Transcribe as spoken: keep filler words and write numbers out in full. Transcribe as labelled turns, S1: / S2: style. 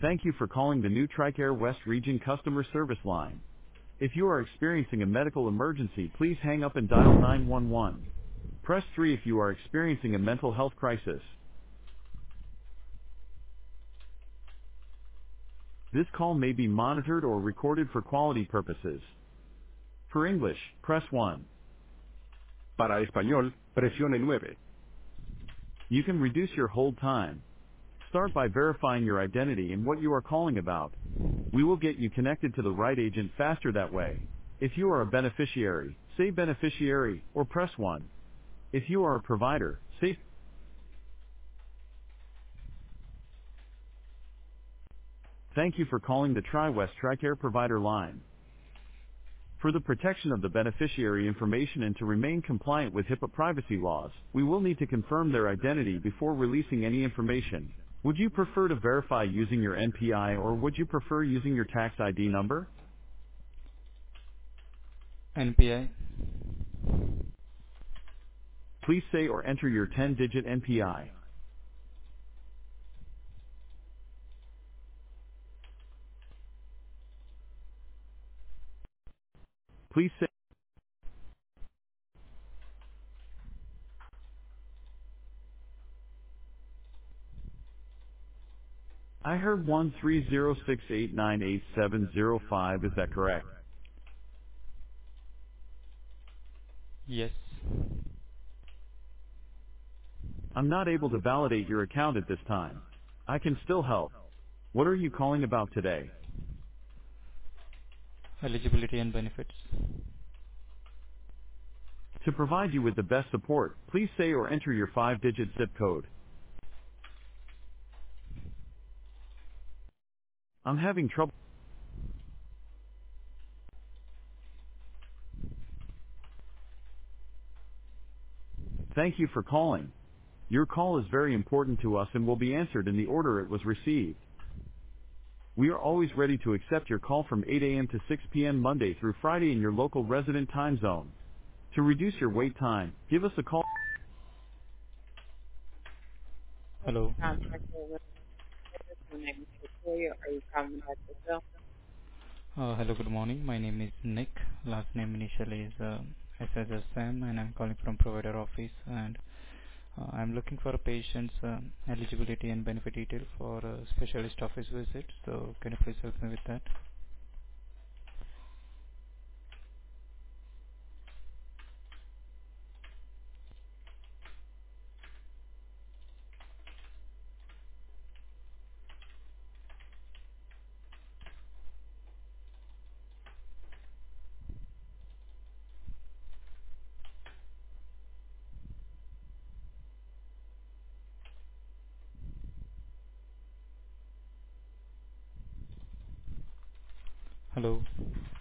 S1: Thank you for calling the new TRICARE West Region customer service line. If you are experiencing a medical emergency, please hang up and dial nine one one. Press three if you are experiencing a mental health crisis. This call may be monitored or recorded for quality purposes. For English, press one.
S2: Para español, presione nueve.
S1: You can reduce your hold time. Start by verifying your identity and what you are calling about. We will get you connected to the right agent faster that way. If you are a beneficiary, say beneficiary, or press one. If you are a provider, say. Thank you for calling the TriWest TRICARE provider line. For the protection of the beneficiary information and to remain compliant with HIPAA privacy laws, we will need to confirm their identity before releasing any information. Would you prefer to verify using your N P I or would you prefer using your tax I D number?
S3: N P I.
S1: Please say or enter your ten-digit N P I. Please say. I heard one three zero six eight nine eight seven zero five, is that correct?
S3: Yes.
S1: I'm not able to validate your account at this time. I can still help. What are you calling about today?
S3: Eligibility and benefits.
S1: To provide you with the best support, please say or enter your five-digit zip code. I'm having trouble. Thank you for calling. Your call is very important to us and will be answered in the order it was received. We are always ready to accept your call from eight A M to six P M Monday through Friday in your local resident time zone. To reduce your wait time, give us a call.
S3: Hello.
S4: Contact with my name is Victoria. Are you calling about yourself?
S3: Uh, hello, good morning. My name is Nick. Last name initially is uh, S S S Sam, and I'm calling from provider office. And uh, I'm looking for a patient's uh, eligibility and benefit detail for a specialist office visit. So can you please help me with that? Hello.